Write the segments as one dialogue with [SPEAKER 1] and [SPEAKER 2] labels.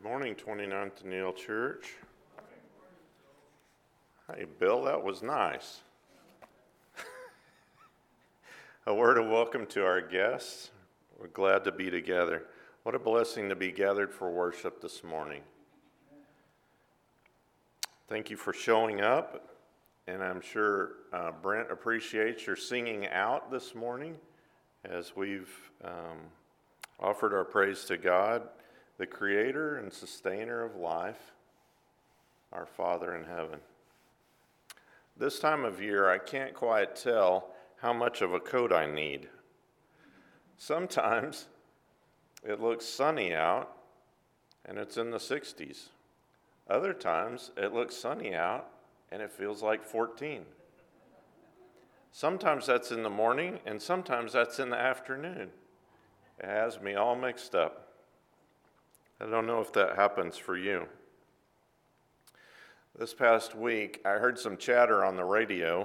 [SPEAKER 1] Good morning, 29th Neal Church. Hey, Bill, that was nice. A word of welcome to our guests. We're glad to be together. What a blessing to be gathered for worship this morning. Thank you for showing up, and I'm sure Brent appreciates your singing out this morning as we've offered our praise to God, the creator and sustainer of life, our Father in heaven. This time of year, I can't quite tell how much of a coat I need. Sometimes it looks sunny out and it's in the 60s. Other times it looks sunny out and it feels like 14. Sometimes that's in the morning and sometimes that's in the afternoon. It has me all mixed up. I don't know if that happens for you. This past week, I heard some chatter on the radio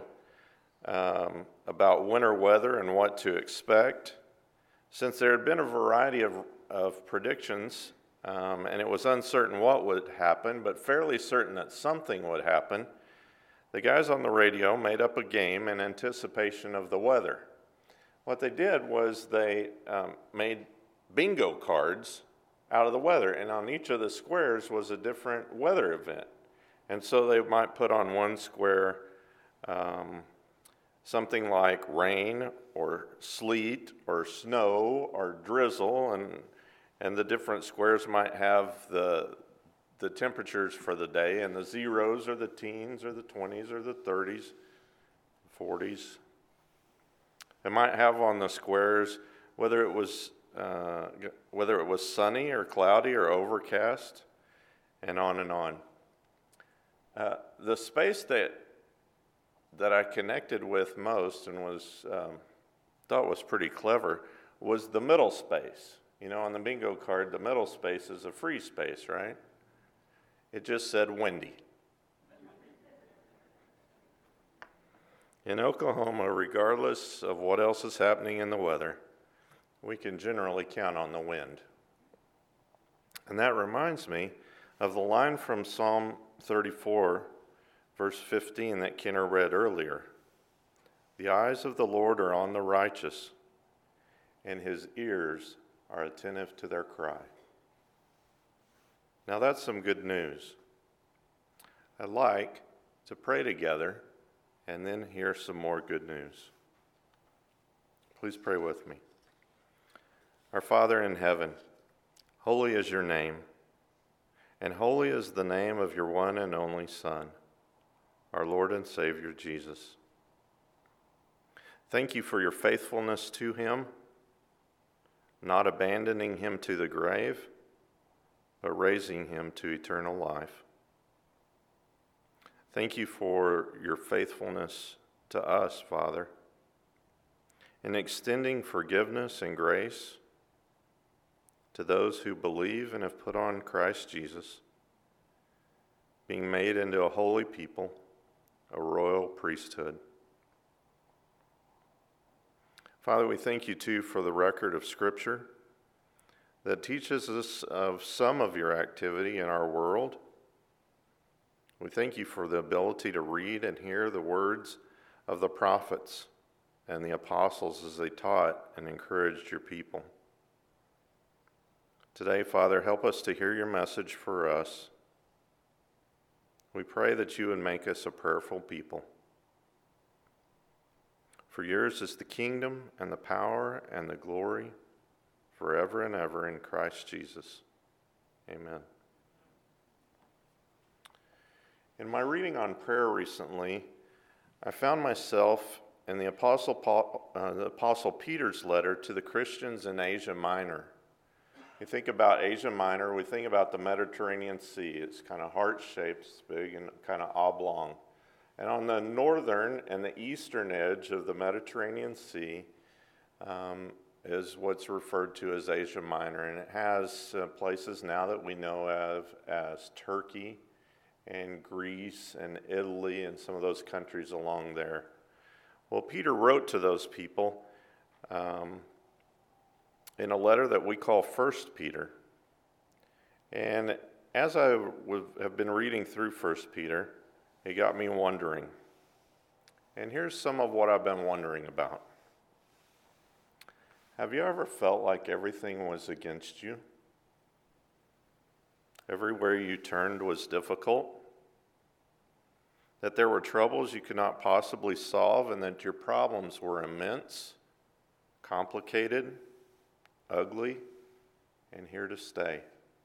[SPEAKER 1] about winter weather and what to expect. Since there had been a variety of predictions, and it was uncertain what would happen, but fairly certain that something would happen, the guys on the radio made up a game in anticipation of the weather. What they did was they made bingo cards out of the weather, and on each of the squares was a different weather event. And so they might put on one square something like rain or sleet or snow or drizzle, and the different squares might have the temperatures for the day, and the zeros or the teens or the 20s or the 30s, 40s. They might have on the squares whether it was sunny or cloudy or overcast, and on and on. The space that I connected with most and thought was pretty clever was the middle space. You know, on the bingo card, the middle space is a free space, right? It just said windy. In Oklahoma, regardless of what else is happening in the weather, we can generally count on the wind. And that reminds me of the line from Psalm 34, verse 15 that Kenner read earlier. The eyes of the Lord are on the righteous, and his ears are attentive to their cry. Now that's some good news. I'd like to pray together and then hear some more good news. Please pray with me. Our Father in heaven, holy is your name, and holy is the name of your one and only Son, our Lord and Savior Jesus. Thank you for your faithfulness to him, not abandoning him to the grave, but raising him to eternal life. Thank you for your faithfulness to us, Father, in extending forgiveness and grace to those who believe and have put on Christ Jesus, being made into a holy people, a royal priesthood. Father, we thank you too for the record of Scripture that teaches us of some of your activity in our world. We thank you for the ability to read and hear the words of the prophets and the apostles as they taught and encouraged your people. Today, Father, help us to hear your message for us. We pray that you would make us a prayerful people. For yours is the kingdom and the power and the glory forever and ever in Christ Jesus. Amen. In my reading on prayer recently, I found myself in the Apostle Peter's letter to the Christians in Asia Minor. We think about Asia Minor, we think about the Mediterranean Sea. It's kind of heart-shaped, it's big and kind of oblong. And on the northern and the eastern edge of the Mediterranean Sea is what's referred to as Asia Minor. And it has places now that we know of as Turkey and Greece and Italy and some of those countries along there. Well, Peter wrote to those people in a letter that we call 1 Peter. And as I have been reading through 1 Peter, it got me wondering. And here's some of what I've been wondering about. Have you ever felt like everything was against you? Everywhere you turned was difficult? That there were troubles you could not possibly solve, and that your problems were immense, complicated, ugly, and here to stay?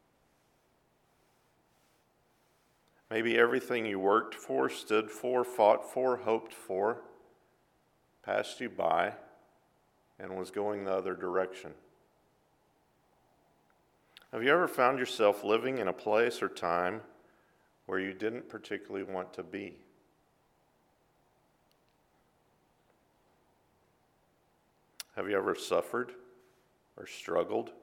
[SPEAKER 1] Maybe everything you worked for, stood for, fought for, hoped for, passed you by and was going the other direction. Have you ever found yourself living in a place or time where you didn't particularly want to be? Have you ever suffered or struggled?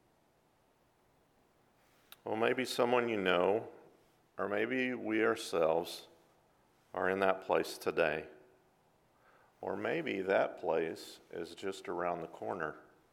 [SPEAKER 1] Well, maybe someone you know, or maybe we ourselves are in that place today. Or maybe that place is just around the corner.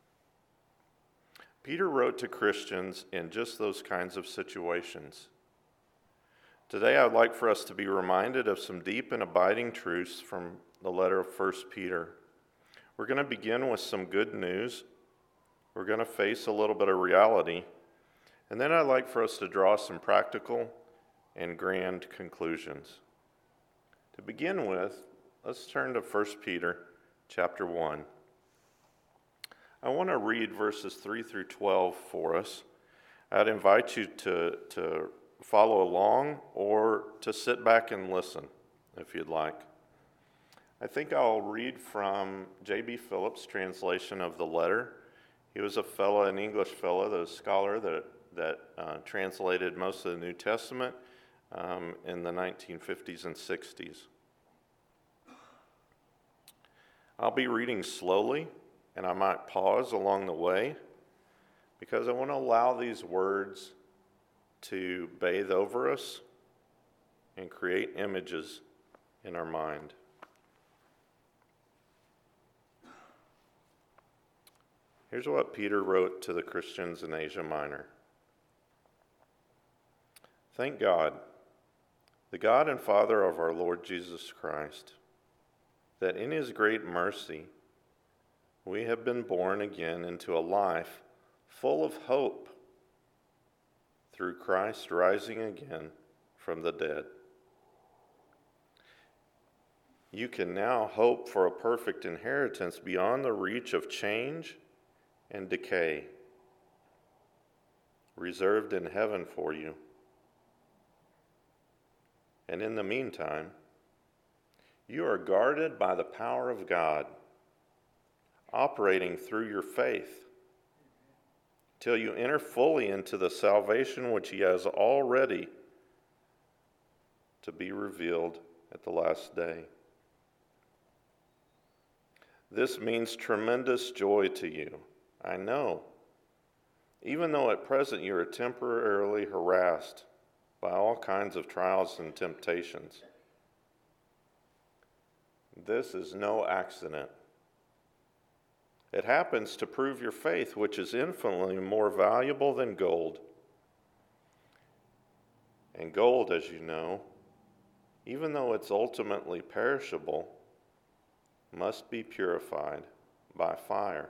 [SPEAKER 1] Peter wrote to Christians in just those kinds of situations. Today, I'd like for us to be reminded of some deep and abiding truths from the letter of 1 Peter. We're going to begin with some good news. We're going to face a little bit of reality. And then I'd like for us to draw some practical and grand conclusions. To begin with, let's turn to 1 Peter chapter 1. I want to read verses 3 through 12 for us. I'd invite you to follow along or to sit back and listen if you'd like. I think I'll read from J.B. Phillips' translation of the letter. He was an English fellow, the scholar that translated most of the New Testament in the 1950s and 60s. I'll be reading slowly, and I might pause along the way because I want to allow these words to bathe over us and create images in our mind. Here's what Peter wrote to the Christians in Asia Minor. Thank God, the God and Father of our Lord Jesus Christ, that in his great mercy we have been born again into a life full of hope through Christ rising again from the dead. You can now hope for a perfect inheritance beyond the reach of change and decay, reserved in heaven for you. And in the meantime, you are guarded by the power of God, operating through your faith, till you enter fully into the salvation which he has already to be revealed at the last day. This means tremendous joy to you, I know, even though at present you are temporarily harassed by all kinds of trials and temptations. This is no accident. It happens to prove your faith, which is infinitely more valuable than gold. And gold, as you know, even though it's ultimately perishable, must be purified by fire.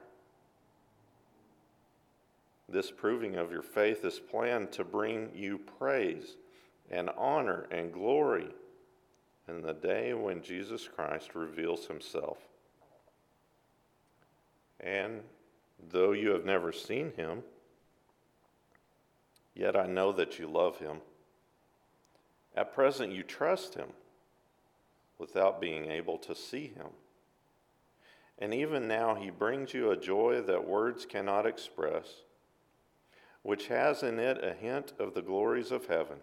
[SPEAKER 1] This proving of your faith is planned to bring you praise and honor and glory in the day when Jesus Christ reveals himself. And though you have never seen him, yet I know that you love him. At present you trust him without being able to see him. And even now he brings you a joy that words cannot express, which has in it a hint of the glories of heaven.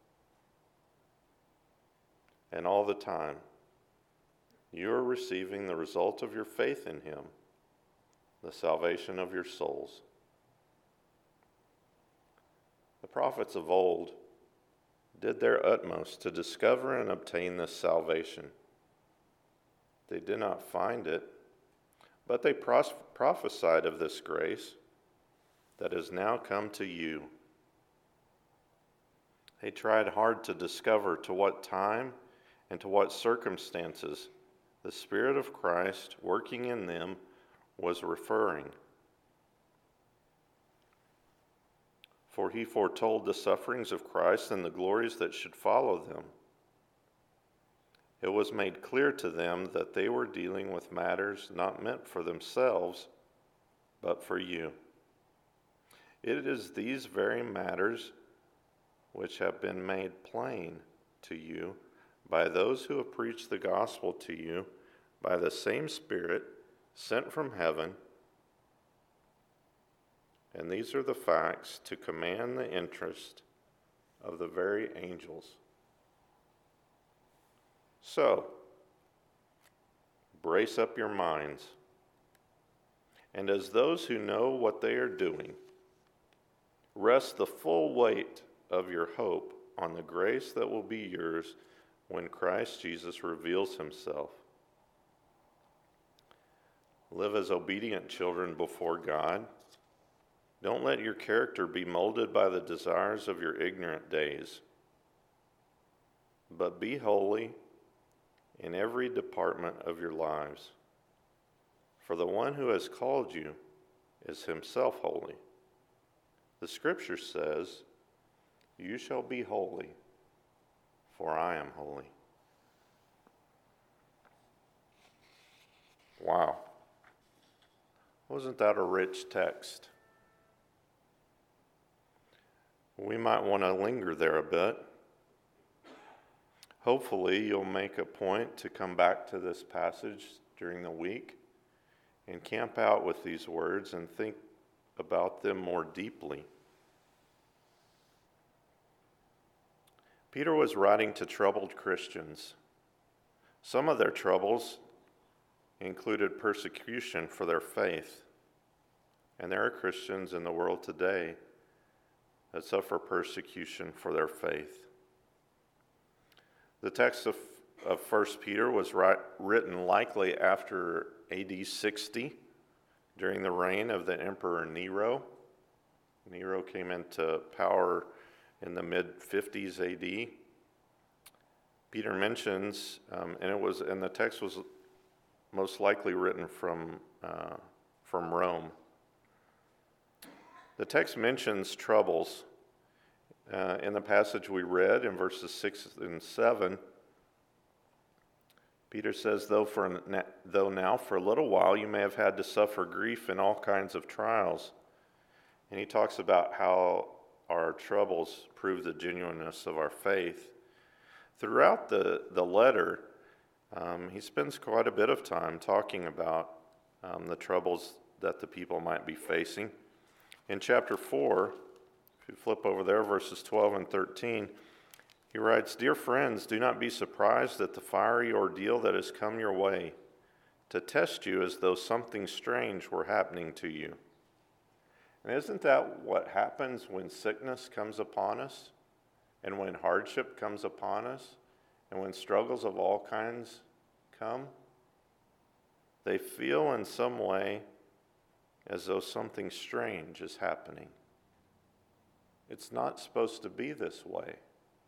[SPEAKER 1] And all the time, you are receiving the result of your faith in him, the salvation of your souls. The prophets of old did their utmost to discover and obtain this salvation. They did not find it, but they prophesied of this grace that has now come to you. They tried hard to discover to what time and to what circumstances the Spirit of Christ working in them was referring. For he foretold the sufferings of Christ and the glories that should follow them. It was made clear to them that they were dealing with matters not meant for themselves, but for you. It is these very matters which have been made plain to you by those who have preached the gospel to you by the same Spirit sent from heaven. And these are the facts to command the interest of the very angels. So, brace up your minds, and as those who know what they are doing, rest the full weight of your hope on the grace that will be yours when Christ Jesus reveals himself. Live as obedient children before God. Don't let your character be molded by the desires of your ignorant days, but be holy in every department of your lives. For the one who has called you is himself holy. The scripture says, "You shall be holy, for I am holy." Wow. Wasn't that a rich text? We might want to linger there a bit. Hopefully, you'll make a point to come back to this passage during the week and camp out with these words and think about them more deeply. Peter was writing to troubled Christians. Some of their troubles included persecution for their faith, and there are Christians in the world today that suffer persecution for their faith. The text of 1 Peter was written likely after AD 60, during the reign of the Emperor Nero. Nero came into power in the mid-50s AD. Peter mentions, and the text was most likely written from Rome. The text mentions troubles. In the passage we read in verses 6 and 7, Peter says, though now for a little while you may have had to suffer grief in all kinds of trials. And he talks about how our troubles prove the genuineness of our faith. Throughout the letter, he spends quite a bit of time talking about the troubles that the people might be facing. In chapter 4, if you flip over there, verses 12 and 13, he writes, "Dear friends, do not be surprised at the fiery ordeal that has come your way, to test you as though something strange were happening to you." And isn't that what happens when sickness comes upon us, and when hardship comes upon us, and when struggles of all kinds come? They feel in some way as though something strange is happening. It's not supposed to be this way.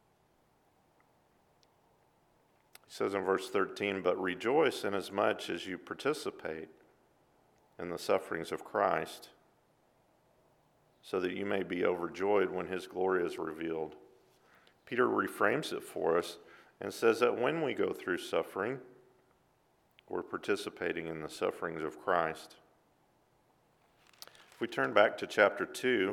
[SPEAKER 1] He says in verse 13, "But rejoice inasmuch as you participate in the sufferings of Christ, so that you may be overjoyed when his glory is revealed." Peter reframes it for us and says that when we go through suffering, we're participating in the sufferings of Christ. If we turn back to chapter 2,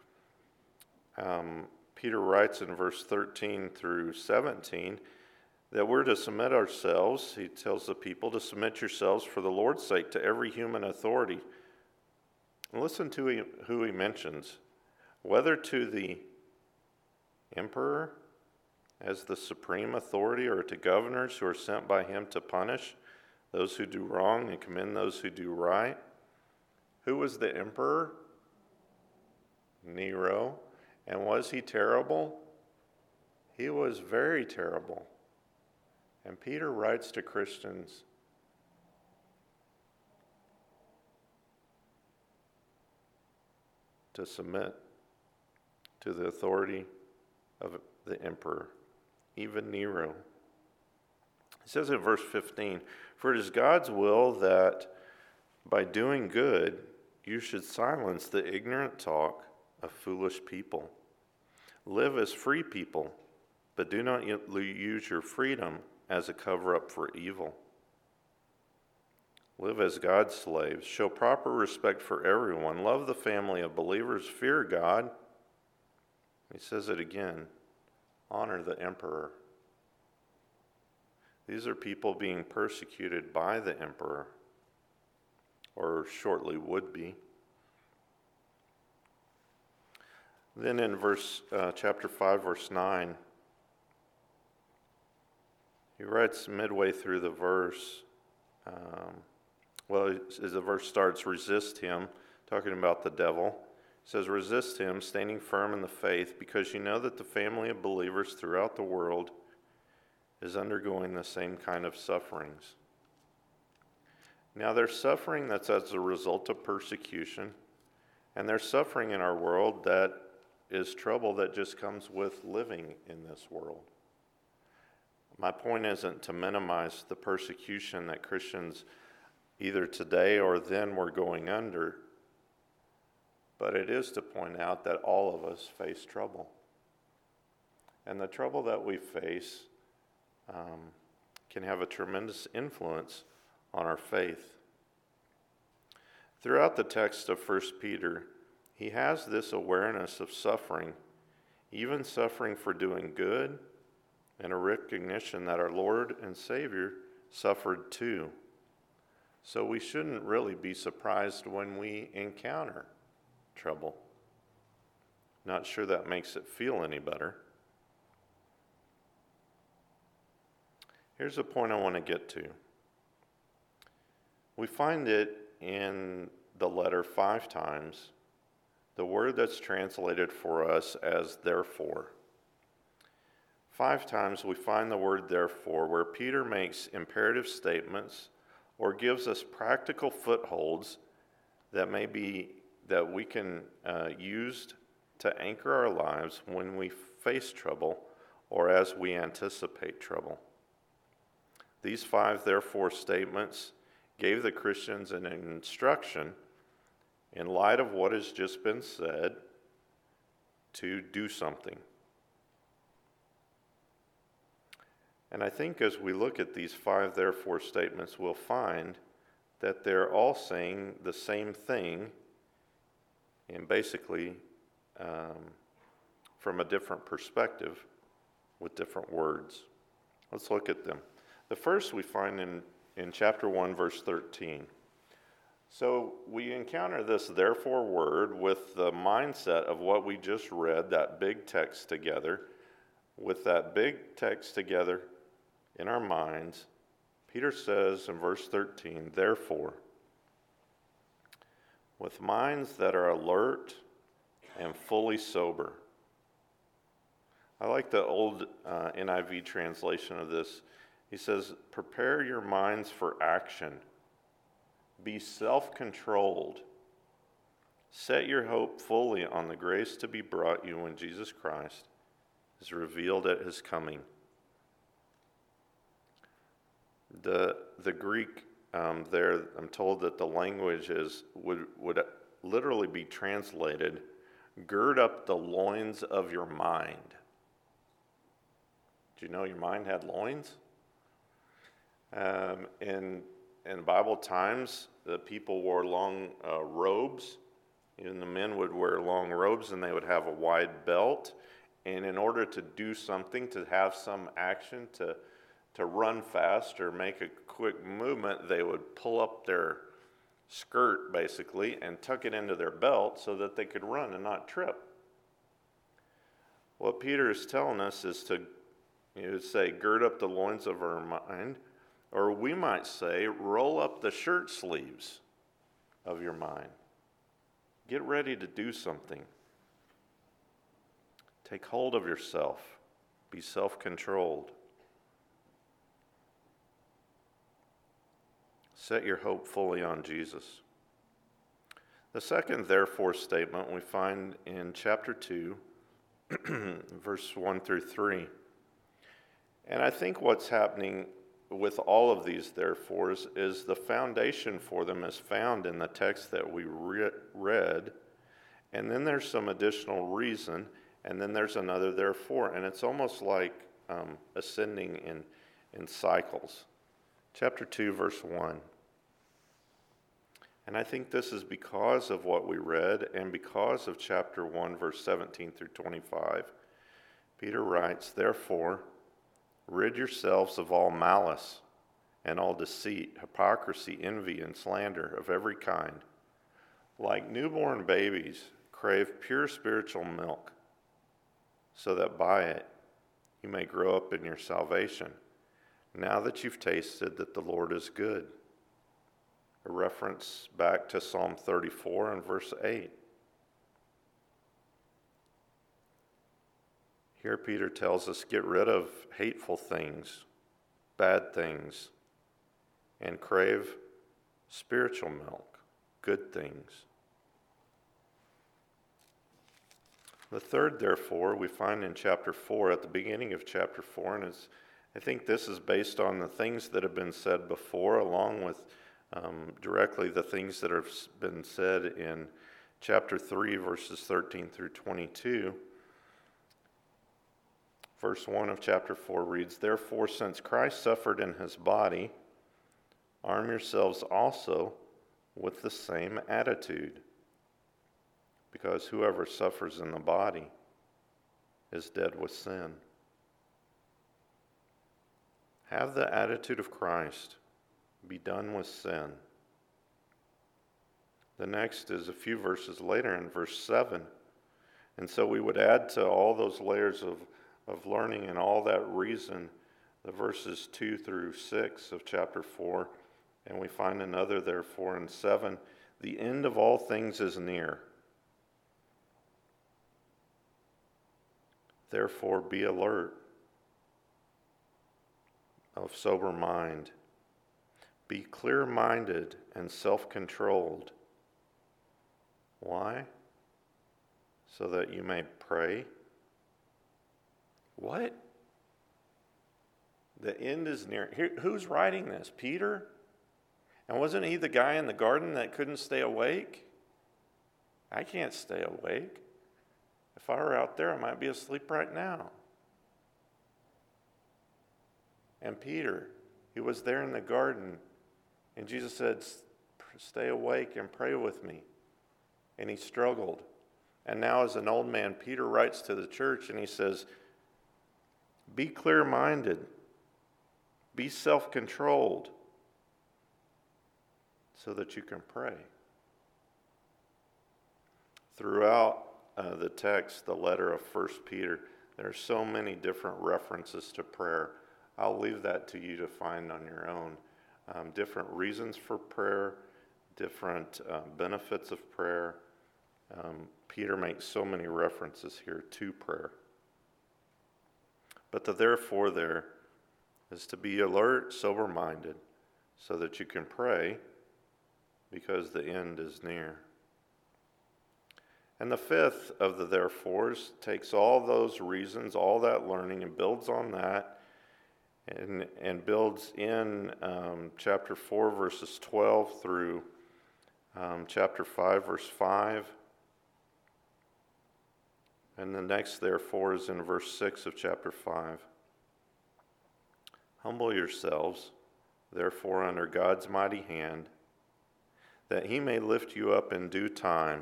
[SPEAKER 1] Peter writes in verse 13 through 17 that we're to submit ourselves. He tells the people to submit yourselves for the Lord's sake to every human authority. And listen to who he mentions. Whether to the emperor as the supreme authority, or to governors who are sent by him to punish those who do wrong and commend those who do right. Who was the emperor? Nero. And was he terrible? He was very terrible. And Peter writes to Christians to submit to the authority of the emperor, even Nero. He says in verse 15, "For it is God's will that by doing good you should silence the ignorant talk of foolish people. Live as free people, but do not use your freedom as a cover-up for evil. Live as God's slaves. Show proper respect for everyone. Love the family of believers. Fear God." He says it again. Honor the emperor. These are people being persecuted by the emperor, or shortly would be. Then in chapter 5, verse 9, he writes midway through the verse, as the verse starts, resist him, talking about the devil. It says, "Resist him, standing firm in the faith, because you know that the family of believers throughout the world is undergoing the same kind of sufferings." Now, there's suffering that's as a result of persecution, and there's suffering in our world that is trouble that just comes with living in this world. My point isn't to minimize the persecution that Christians either today or then were going under, but it is to point out that all of us face trouble. And the trouble that we face can have a tremendous influence on our faith. Throughout the text of 1 Peter, he has this awareness of suffering, even suffering for doing good, and a recognition that our Lord and Savior suffered too. So we shouldn't really be surprised when we encounter trouble. Not sure that makes it feel any better. Here's a point I want to get to. We find it in the letter 5 times, the word that's translated for us as therefore. 5 times we find the word therefore, where Peter makes imperative statements or gives us practical footholds that we can use to anchor our lives when we face trouble or as we anticipate trouble. These 5 therefore statements gave the Christians an instruction in light of what has just been said to do something. And I think as we look at these 5 therefore statements, we'll find that they're all saying the same thing, and basically from a different perspective with different words. Let's look at them. The first we find in chapter 1, verse 13. So we encounter this therefore word with the mindset of what we just read, that big text together. With that big text together in our minds, Peter says in verse 13, "Therefore, with minds that are alert and fully sober." I like the old NIV translation of this. He says, "Prepare your minds for action. Be self-controlled. Set your hope fully on the grace to be brought you when Jesus Christ is revealed at his coming." The Greek there, I'm told that the language would literally be translated, "Gird up the loins of your mind." Do you know your mind had loins? In Bible times, the people wore long robes. Even the men would wear long robes, and they would have a wide belt. And in order to do something, to have some action, to run fast or make a quick movement, they would pull up their skirt, basically, and tuck it into their belt so that they could run and not trip. What Peter is telling us is to say, gird up the loins of our mind, or we might say, roll up the shirt sleeves of your mind. Get ready to do something. Take hold of yourself. Be self-controlled. Set your hope fully on Jesus. The second therefore statement we find in chapter 2, verse 1 through 3. And I think what's happening with all of these therefores is the foundation for them is found in the text that we read, and then there's some additional reason, and then there's another therefore, and it's almost like ascending in cycles. Chapter 2, verse 1. And I think this is because of what we read and because of chapter 1, verse 17 through 25. Peter writes, "Therefore, rid yourselves of all malice and all deceit, hypocrisy, envy, and slander of every kind. Like newborn babies, crave pure spiritual milk, so that by it you may grow up in your salvation, now that you've tasted that the Lord is good." A reference back to Psalm 34 and verse 8. Here Peter tells us, get rid of hateful things, bad things, and crave spiritual milk, good things. The third, therefore, we find in chapter 4, at the beginning of chapter 4, and I think this is based on the things that have been said before, along with directly the things that have been said in chapter 3, verses 13 through 22. Verse 1 of chapter 4 reads, "Therefore, since Christ suffered in his body, arm yourselves also with the same attitude, because whoever suffers in the body is dead with sin." Have the attitude of Christ. Be done with sin. The next is a few verses later in verse 7. And so we would add to all those layers of learning and all that reason, the verses 2 through 6 of chapter 4, and we find another therefore in 7. The end of all things is near. Therefore be alert, of sober mind. Be clear-minded and self-controlled. Why? So that you may pray. What? The end is near. Who's writing this? Peter? And wasn't he the guy in the garden that couldn't stay awake? I can't stay awake. If I were out there, I might be asleep right now. And Peter, he was there in the garden, and Jesus said, "Stay awake and pray with me." And he struggled. And now as an old man, Peter writes to the church and he says, be clear-minded, be self-controlled, so that you can pray. Throughout the text, the letter of 1 Peter, there are so many different references to prayer. I'll leave that to you to find on your own. Different reasons for prayer, different benefits of prayer. Peter makes so many references here to prayer. But the therefore there is to be alert, sober-minded, so that you can pray, because the end is near. And the fifth of the therefores takes all those reasons, all that learning, and builds on that, and builds in chapter 4, verses 12 through chapter 5, verse 5. And the next therefore is in verse 6 of chapter 5. Humble yourselves, therefore, under God's mighty hand, that he may lift you up in due time.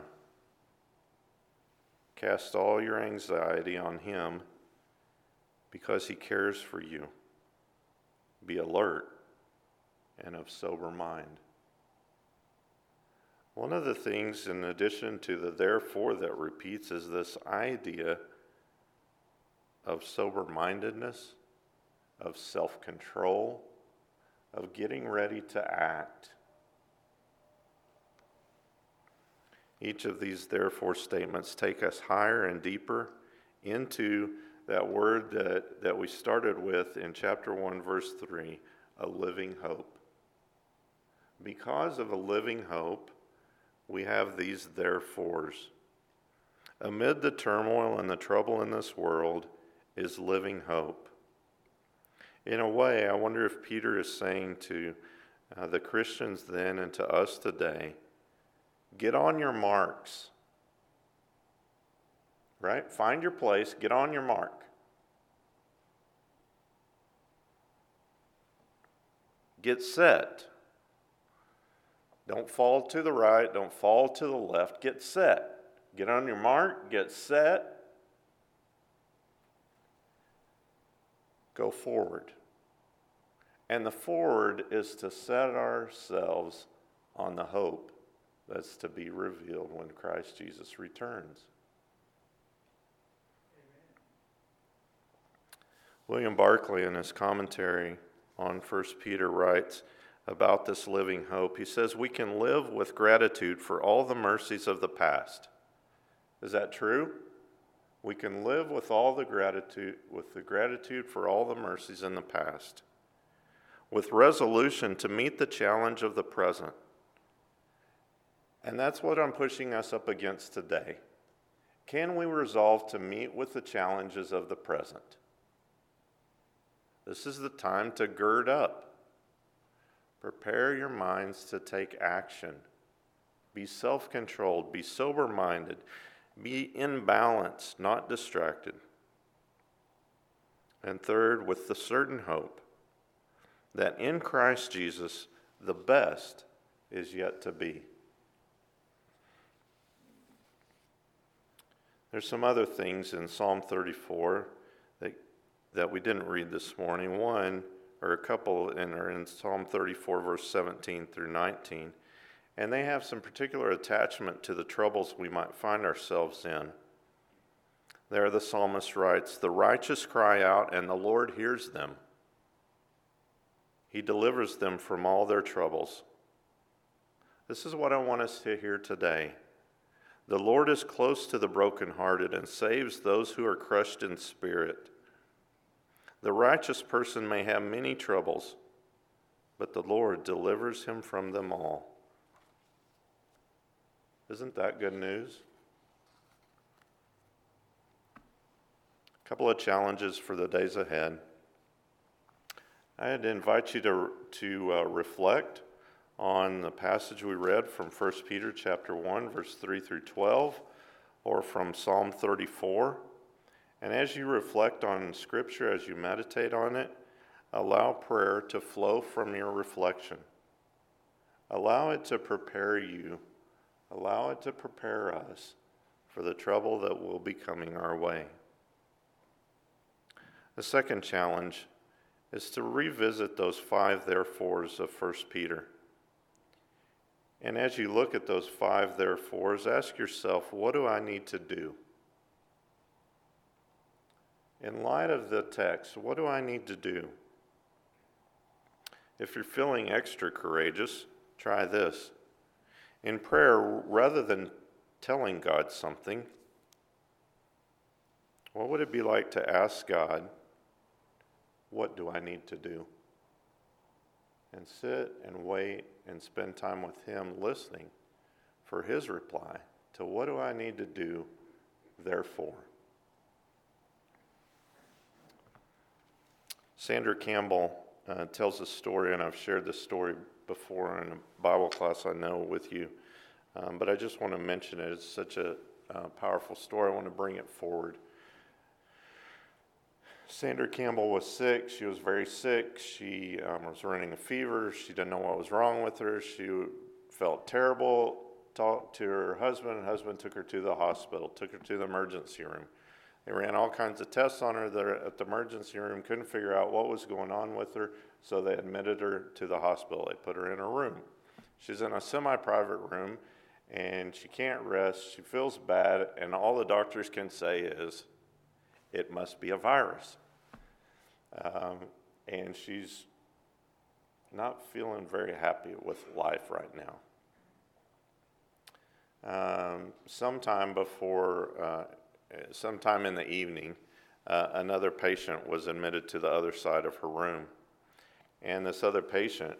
[SPEAKER 1] Cast all your anxiety on him, because he cares for you. Be alert and of sober mind. One of the things, in addition to the therefore that repeats, is this idea of sober-mindedness, of self-control, of getting ready to act. Each of these therefore statements take us higher and deeper into that word that we started with in chapter 1, verse 3, a living hope. Because of a living hope, we have these therefores. amid the turmoil and the trouble in this world, is living hope. In a way, I wonder if Peter is saying to the Christians then and to us today, get on your marks. Right? Find your place, get on your mark. Get set. Don't fall to the right, don't fall to the left, get set. Get on your mark, get set. Go forward. And the forward is to set ourselves on the hope that's to be revealed when Christ Jesus returns. Amen. William Barclay, in his commentary on 1 Peter, writes about this living hope. He says, we can live with gratitude for all the mercies of the past. Is that true? We can live with the gratitude for all the mercies in the past, with resolution to meet the challenge of the present. And that's what I'm pushing us up against today. Can we resolve to meet with the challenges of the present? This is the time to gird up. Prepare your minds to take action. Be self-controlled. Be sober-minded. Be in balance, not distracted. And third, with the certain hope that in Christ Jesus, the best is yet to be. There's some other things in Psalm 34 that we didn't read this morning. One, or a couple are in Psalm 34, verse 17 through 19. And they have some particular attachment to the troubles we might find ourselves in. There the psalmist writes, the righteous cry out, and the Lord hears them. He delivers them from all their troubles. This is what I want us to hear today. The Lord is close to the brokenhearted and saves those who are crushed in spirit. The righteous person may have many troubles, but the Lord delivers him from them all. Isn't that good news? A couple of challenges for the days ahead. I'd invite you to reflect on the passage we read from 1 Peter chapter 1, verse 3 through 12, or from Psalm 34. And as you reflect on Scripture, as you meditate on it, allow prayer to flow from your reflection. Allow it to prepare you. Allow it to prepare us for the trouble that will be coming our way. The second challenge is to revisit those 5 therefores of 1 Peter. And as you look at those 5 therefores, ask yourself, what do I need to do? In light of the text, what do I need to do? If you're feeling extra courageous, try this. In prayer, rather than telling God something, what would it be like to ask God, what do I need to do? And sit and wait and spend time with Him listening for His reply to what do I need to do, therefore. Sandra Campbell tells a story, and I've shared this story before in a Bible class I know with you, but I just want to mention it. It's such a powerful story. I want to bring it forward. Sandra Campbell was sick. She was very sick. She was running a fever. She didn't know what was wrong with her. She felt terrible. Talked to her husband, and husband took her to the hospital, took her to the emergency room. They ran all kinds of tests on her at the emergency room, couldn't figure out what was going on with her, so they admitted her to the hospital. They put her in a room. She's in a semi-private room, and she can't rest. She feels bad, and all the doctors can say is, it must be a virus. And she's not feeling very happy with life right now. Sometime in the evening, another patient was admitted to the other side of her room. And this other patient,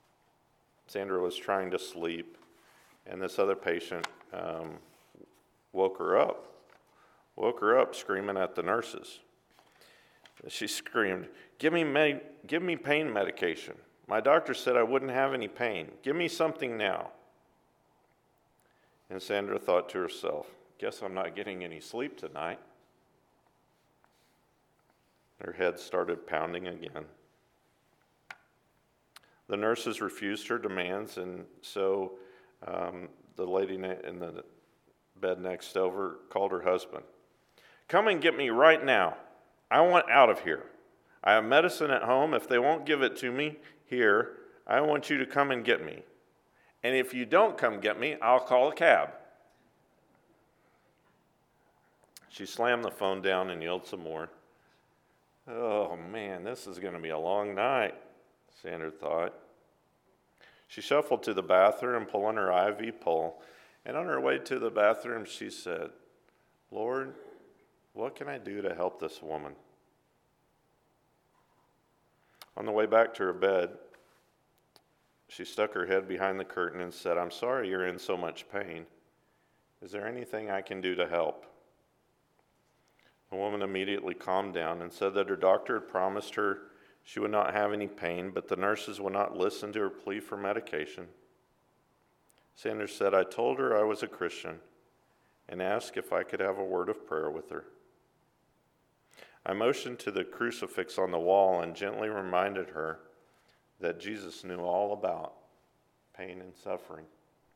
[SPEAKER 1] Sandra was trying to sleep, and this other patient woke her up screaming at the nurses. She screamed, give me pain medication. My doctor said I wouldn't have any pain. Give me something now. And Sandra thought to herself, guess I'm not getting any sleep tonight. Her head started pounding again. The nurses refused her demands, and so the lady in the bed next over called her husband. Come and get me right now. I want out of here. I have medicine at home. If they won't give it to me here, I want you to come and get me. And if you don't come get me, I'll call a cab. She slammed the phone down and yelled some more. Oh man, this is going to be a long night, Sandra thought. She shuffled to the bathroom, pulling her IV pole, and on her way to the bathroom, she said, Lord, what can I do to help this woman? On the way back to her bed, she stuck her head behind the curtain and said, I'm sorry you're in so much pain. Is there anything I can do to help? The woman immediately calmed down and said that her doctor had promised her she would not have any pain, but the nurses would not listen to her plea for medication. Sanders said, I told her I was a Christian and asked if I could have a word of prayer with her. I motioned to the crucifix on the wall and gently reminded her that Jesus knew all about pain and suffering.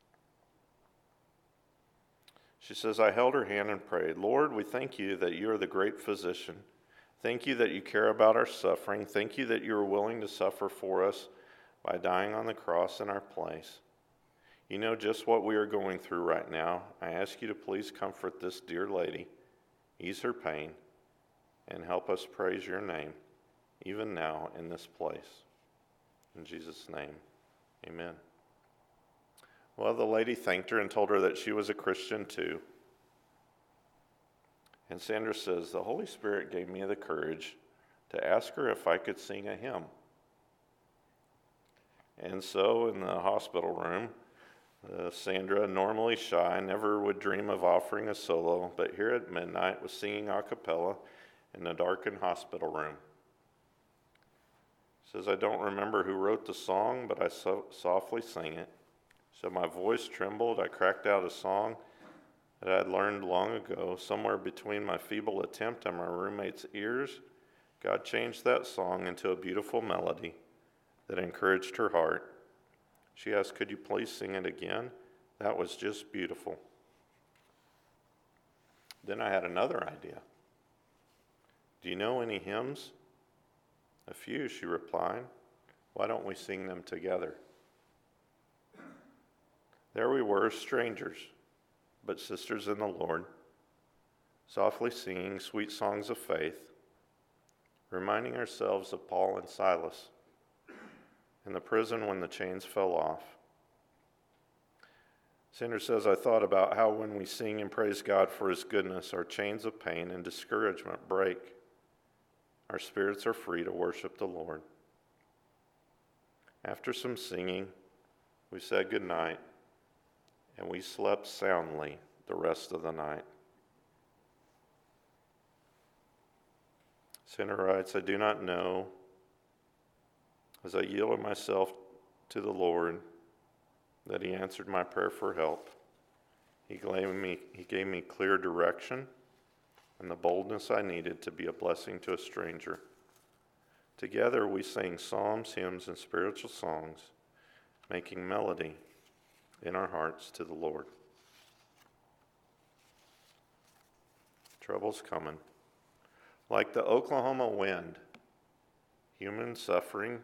[SPEAKER 1] She says, I held her hand and prayed, Lord, we thank you that you are the great physician. Thank you that you care about our suffering. Thank you that you are willing to suffer for us by dying on the cross in our place. You know just what we are going through right now. I ask you to please comfort this dear lady, ease her pain, and help us praise your name, even now in this place. In Jesus' name, amen. Well, the lady thanked her and told her that she was a Christian too. And Sandra says, the Holy Spirit gave me the courage to ask her if I could sing a hymn. And so in the hospital room, Sandra, normally shy, never would dream of offering a solo, but here at midnight was singing a cappella in the darkened hospital room. Says, I don't remember who wrote the song, but I softly sang it. So my voice trembled. I cracked out a song that I had learned long ago, somewhere between my feeble attempt and my roommate's ears. God changed that song into a beautiful melody that encouraged her heart. She asked, could you please sing it again? That was just beautiful. Then I had another idea. Do you know any hymns? A few, she replied. Why don't we sing them together? There we were, strangers, but sisters in the Lord, softly singing sweet songs of faith, reminding ourselves of Paul and Silas in the prison when the chains fell off. Sandra says, I thought about how when we sing and praise God for his goodness, our chains of pain and discouragement break. Our spirits are free to worship the Lord. After some singing, we said goodnight, and we slept soundly the rest of the night. Sandra writes, I do not know. As I yielded myself to the Lord, that he answered my prayer for help. He gave me clear direction and the boldness I needed to be a blessing to a stranger. Together we sang psalms, hymns, and spiritual songs, making melody in our hearts to the Lord. Trouble's coming. Like the Oklahoma wind, human suffering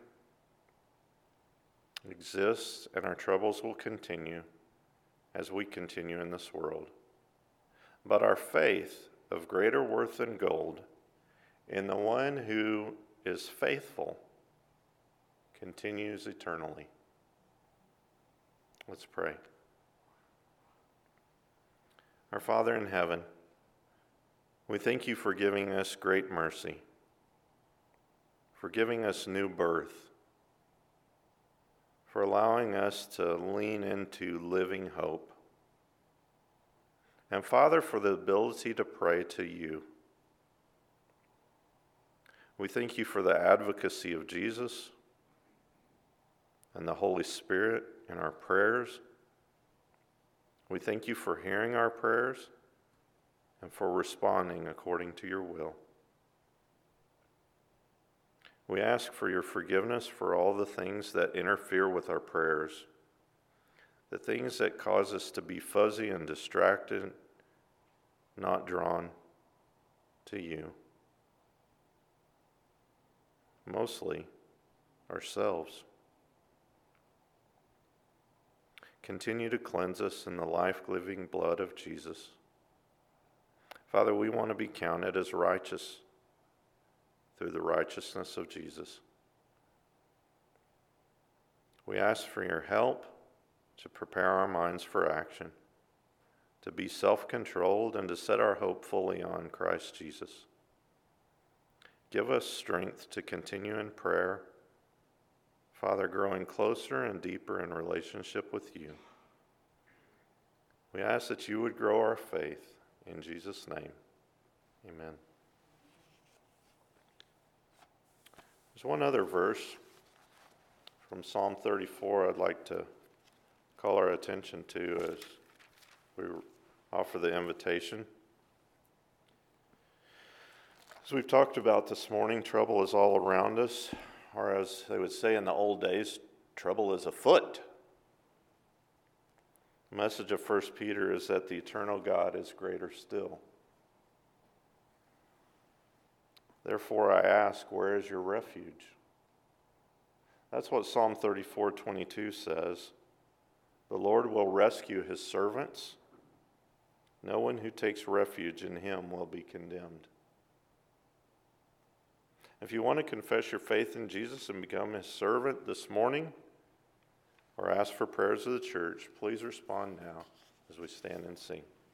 [SPEAKER 1] exists, and our troubles will continue as we continue in this world. But our faith, of greater worth than gold, in the one who is faithful, continues eternally. Let's pray. Our Father in heaven, we thank you for giving us great mercy, for giving us new birth, for allowing us to lean into living hope. And Father, for the ability to pray to you. We thank you for the advocacy of Jesus and the Holy Spirit in our prayers. We thank you for hearing our prayers and for responding according to your will. We ask for your forgiveness for all the things that interfere with our prayers, the things that cause us to be fuzzy and distracted, not drawn to you. Mostly ourselves. Continue to cleanse us in the life-giving blood of Jesus. Father, we want to be counted as righteous through the righteousness of Jesus. We ask for your help to prepare our minds for action, to be self-controlled, and to set our hope fully on Christ Jesus. Give us strength to continue in prayer, Father, growing closer and deeper in relationship with you. We ask that you would grow our faith. In Jesus' name, amen. There's one other verse from Psalm 34 I'd like to call our attention to as we offer the invitation. As we've talked about this morning, trouble is all around us, or as they would say in the old days, trouble is afoot. The message of 1 Peter is that the eternal God is greater still. Therefore I ask, where is your refuge? That's what Psalm 34:22 says. The Lord will rescue his servants. No one who takes refuge in him will be condemned. If you want to confess your faith in Jesus and become his servant this morning, or ask for prayers of the church, please respond now as we stand and sing.